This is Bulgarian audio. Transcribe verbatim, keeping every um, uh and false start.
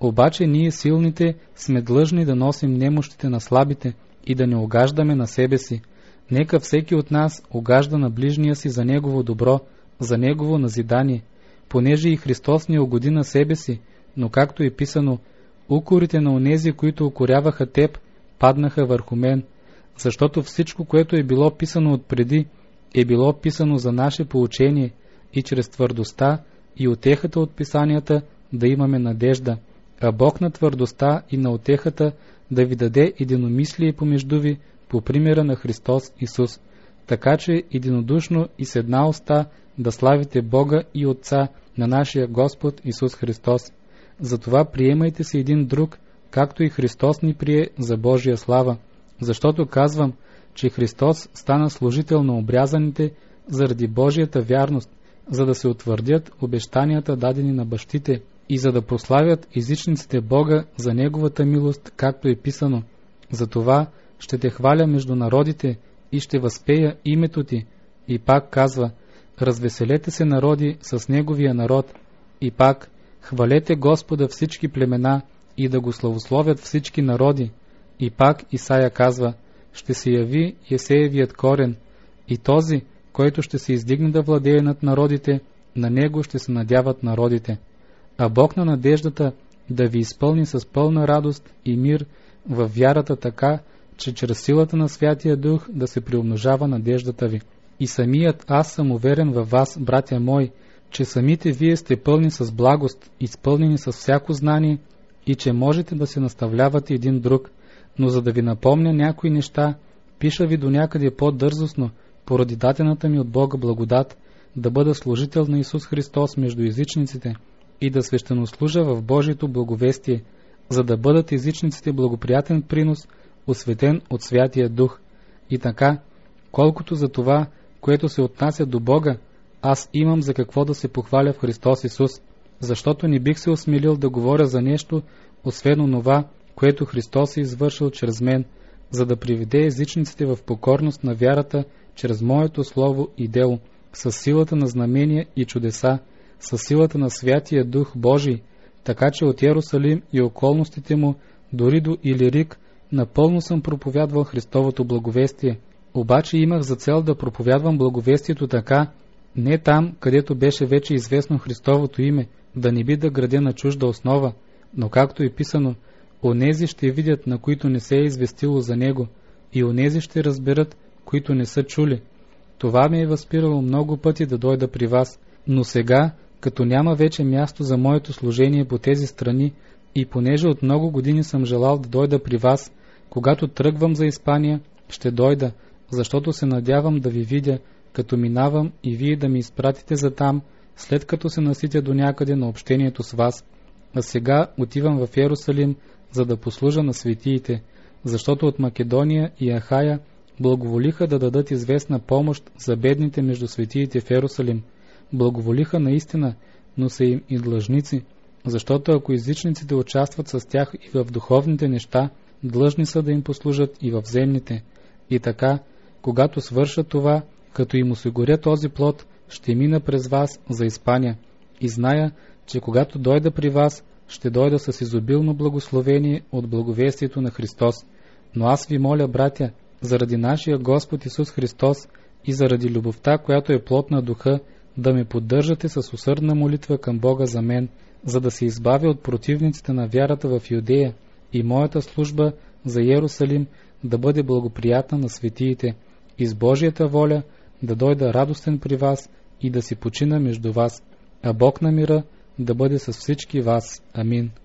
Обаче ние силните сме длъжни да носим немощите на слабите и да не угаждаме на себе си. Нека всеки от нас угажда на ближния си за негово добро, за негово назидание, понеже и Христос не угоди на себе си, но както е писано, укорите на онези, които укоряваха теб, паднаха върху мен, защото всичко, което е било писано отпреди, е било писано за наше поучение и чрез твърдостта и утехата от писанията да имаме надежда, а Бог на твърдостта и на утехата да ви даде единомислие помежду ви по примера на Христос Исус, така че единодушно и с една уста да славите Бога и Отца на нашия Господ Исус Христос. Затова приемайте се един друг, както и Христос ни прие за Божия слава, защото казвам, че Христос стана служител на обрязаните заради Божията вярност, за да се утвърдят обещанията дадени на бащите и за да прославят езичниците Бога за Неговата милост, както е писано. Затова ще те хваля между народите и ще възпея името ти. И пак казва, развеселете се народи с Неговия народ. И пак, хвалете Господа всички племена и да го славословят всички народи. И пак Исаия казва, ще се яви Есеевият корен и този, който ще се издигне да владее над народите, на него ще се надяват народите. А Бог на надеждата да ви изпълни с пълна радост и мир във вярата така, че чрез силата на Святия Дух да се приумножава надеждата ви. И самият аз съм уверен във вас, братя мои, че самите вие сте пълни с благост, изпълнени с всяко знание и че можете да се наставлявате един друг. Но за да ви напомня някои неща, пиша ви до някъде по-дързостно, поради дадената ми от Бога благодат, да бъда служител на Исус Христос между езичниците и да свещенослужа в Божието благовестие, за да бъдат езичниците благоприятен принос, осветен от Святия Дух. И така, колкото за това, което се отнася до Бога, аз имам за какво да се похваля в Христос Исус, защото не бих се осмелил да говоря за нещо, освен онова, което Христос е извършил чрез мен, за да приведе езичниците в покорност на вярата чрез моето слово и дело, с силата на знамения и чудеса, с силата на Святия Дух Божий, така че от Йерусалим и околностите му, дори до Илирик, напълно съм проповядвал Христовото благовестие. Обаче имах за цел да проповядвам благовестието така, не там, където беше вече известно Христовото име, да не би да градя на чужда основа, но както е писано, онези ще видят, на които не се е известило за него, и онези ще разберат, които не са чули. Това ме е възпирало много пъти да дойда при вас, но сега, като няма вече място за моето служение по тези страни, и понеже от много години съм желал да дойда при вас, когато тръгвам за Испания, ще дойда, защото се надявам да ви видя, като минавам и вие да ми изпратите за там, след като се наситя до някъде на общението с вас. А сега отивам в Йерусалим, за да послужа на светиите, защото от Македония и Ахая благоволиха да дадат известна помощ за бедните между светиите в Йерусалим. Благоволиха наистина, но са им и длъжници, защото ако езичниците участват с тях и в духовните неща, длъжни са да им послужат и в земните. И така, когато свършат това, като им осигуря този плод, ще мина през вас за Испания. И зная, че когато дойда при вас, ще дойда с изобилно благословение от благовестието на Христос. Но аз ви моля, братя, заради нашия Господ Исус Христос и заради любовта, която е плод на духа, да ме поддържате с усърдна молитва към Бога за мен, за да се избавя от противниците на вярата в Юдея и моята служба за Йерусалим да бъде благоприятна на светиите и с Божията воля да дойда радостен при вас и да си почина между вас, а Бог на мира да бъде с всички вас. Амин.